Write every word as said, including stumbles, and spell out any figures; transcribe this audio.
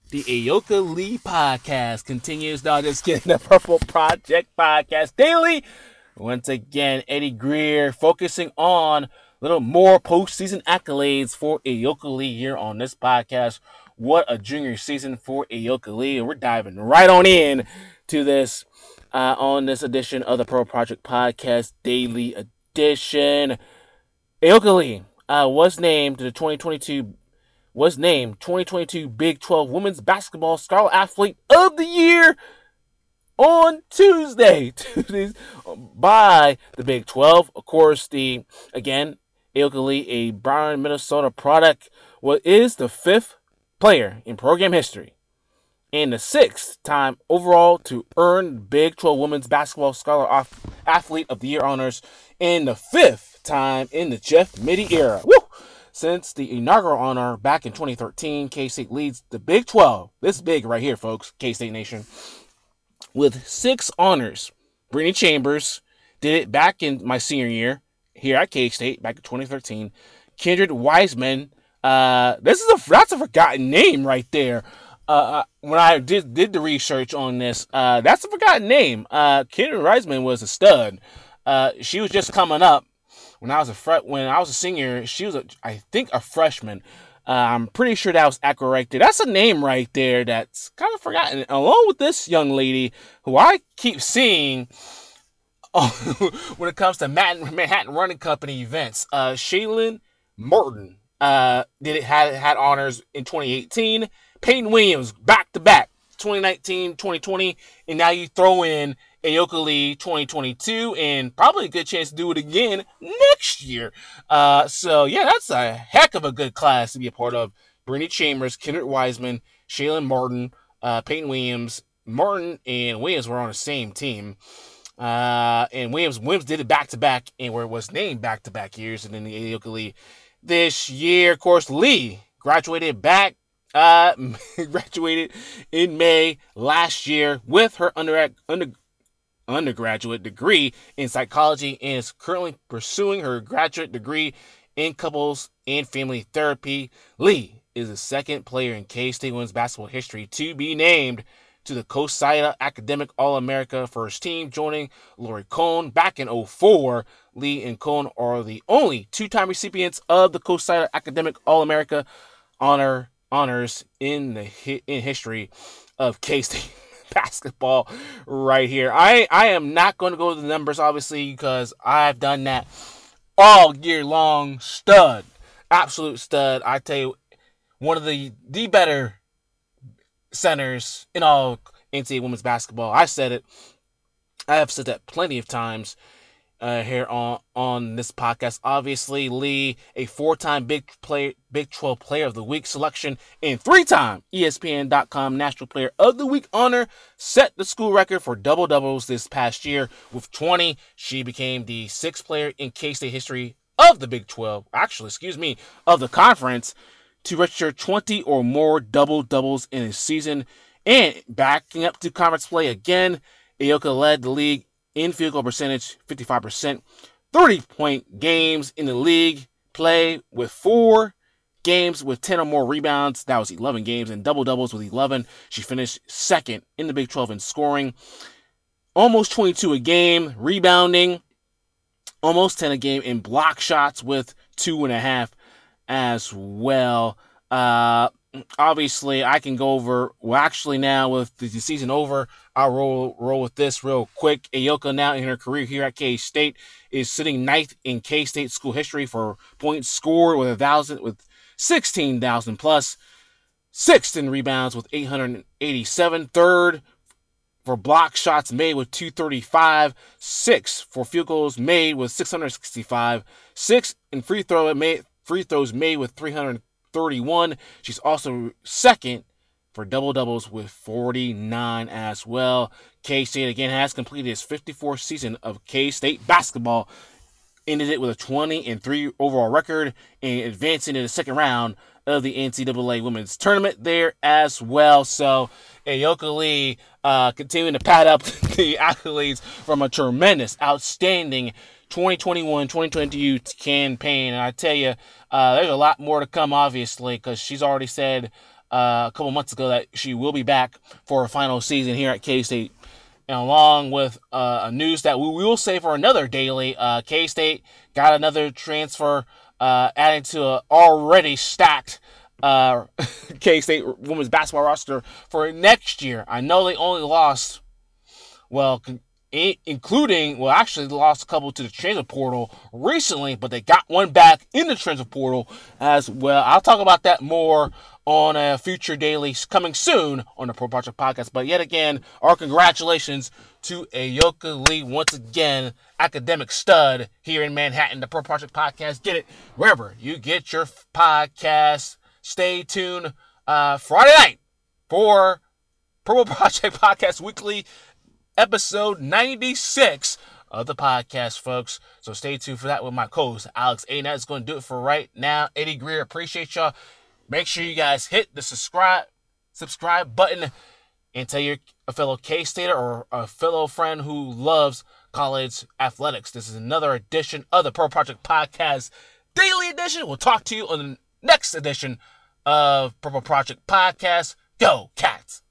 The Aoka Lee podcast continues. No, just kidding. The Purple Project podcast daily. Once again, Eddie Greer focusing on a little more postseason accolades for Aoka Lee here on this podcast. What a junior season for Aoka Lee. And we're diving right on in to this uh, on this edition of the Purple Project podcast daily edition. Aoka Lee uh, was named to the twenty twenty-two was named twenty twenty-two Big twelve Women's Basketball Scholar Athlete of the Year on Tuesday, Tuesdays by the Big twelve. Of course, the again, Aoka Lee, a Bryan, Minnesota product, what is the fifth player in program history and the sixth time overall to earn Big twelve Women's Basketball Scholar Athlete of the Year honors, and the fifth time in the Jeff Mittie era. Woo! Since the inaugural honor back in twenty thirteen, K-State leads the Big twelve. This is big right here, folks, K-State Nation, with six honors. Brittany Chambers did it back in my senior year here at K-State back in twenty thirteen. Kindred Wiseman, uh, this is a that's a forgotten name right there. Uh, when I did did the research on this, uh, that's a forgotten name. Uh, Kindred Wiseman was a stud. Uh, she was just coming up. When I was a fre- when I was a senior, she was, a, I think, a freshman. Uh, I'm pretty sure that was accurate right there. That's a name right there that's kind of forgotten. Along with this young lady, who I keep seeing when it comes to Manhattan, Manhattan Running Company events, uh, Shaylin Morton uh, did it had had honors in twenty eighteen. Peyton Williams back to back, twenty nineteen, twenty twenty, and now you throw in Aoka Lee twenty twenty-two, and probably a good chance to do it again next year. Uh, so, yeah, that's a heck of a good class to be a part of. Brittany Chambers, Kindred Wiseman, Shaylin Martin, uh, Peyton Williams. Martin and Williams were on the same team. Uh, and Williams Williams did it back-to-back, and where it was named back-to-back years, and then the Aoka Lee this year. Of course, Lee graduated back uh, graduated in May last year with her under, under undergraduate degree in psychology and is currently pursuing her graduate degree in couples and family therapy. Lee is the second player in K-State women's basketball history to be named to the COSIDA Academic All-America First Team, joining Lori Cohn back in oh four. Lee and Cohn are the only two-time recipients of the COSIDA Academic All-America honor honors in the in history of K-State basketball right here. I, I am not going to go to the numbers, obviously, because I've done that all year long. Stud. Absolute stud. I tell you, one of the, the better centers in all N C double A women's basketball. I said it. I have said that plenty of times uh, here on, on this podcast. Obviously, Lee, a four-time Big Play, Big twelve Player of the Week selection and three-time E S P N dot com National Player of the Week honor, set the school record for double-doubles this past year with twenty. She became the sixth player in K-State history of the Big twelve, actually, excuse me, of the conference, to register twenty or more double-doubles in a season. And backing up to conference play again, Aoka led the league in field goal percentage, fifty-five percent, thirty-point games in the league play with four games with ten or more rebounds. That was eleven games, and double-doubles with eleven. She finished second in the Big twelve in scoring. Almost twenty-two a game, rebounding. Almost ten a game in block shots with two and a half as well. Uh, obviously, I can go over, well, actually now with the season over, I'll roll roll with this real quick. Aoka now in her career here at K-State is sitting ninth in K-State school history for points scored with a thousand, with sixteen thousand plus, sixth in rebounds with eight hundred eighty-seven, third for block shots made with two thirty-five, sixth for field goals made with six hundred sixty-five, sixth in free throw made free throws made with three hundred thirty-one. She's also second for double-doubles with forty-nine as well. K-State, again, has completed its fifty-fourth season of K-State basketball, ended it with a twenty and three overall record, and advancing to the second round of the N C double A women's tournament there as well. So, Aoka Lee uh, continuing to pad up the accolades from a tremendous, outstanding twenty twenty-one twenty twenty-two campaign. And I tell you, uh, there's a lot more to come, obviously, because she's already said uh, a couple months ago that she will be back for her final season here at K-State. And along with uh, news that we will save for another daily, uh, K-State got another transfer uh, adding to an already stacked uh, K-State women's basketball roster for next year. I know they only lost, well, including, well, actually they lost a couple to the transfer portal recently, but they got one back in the transfer portal as well. I'll talk about that more on a future daily coming soon on the Pro Project Podcast. But yet again, our congratulations to Ayoka Lee, once again, academic stud here in Manhattan. The Pro Project Podcast, get it wherever you get your podcast. Stay tuned uh, Friday night for Pro Project Podcast Weekly episode ninety-six of the podcast, folks. So stay tuned for that with my co-host, Alex A. That's going to do it for right now. Eddie Greer, appreciate y'all. Make sure you guys hit the subscribe subscribe button and tell your a fellow K-Stater or a fellow friend who loves college athletics. This is another edition of the Pro Project Podcast Daily Edition. We'll talk to you on the next edition of Purple Project Podcast. Go, Cats!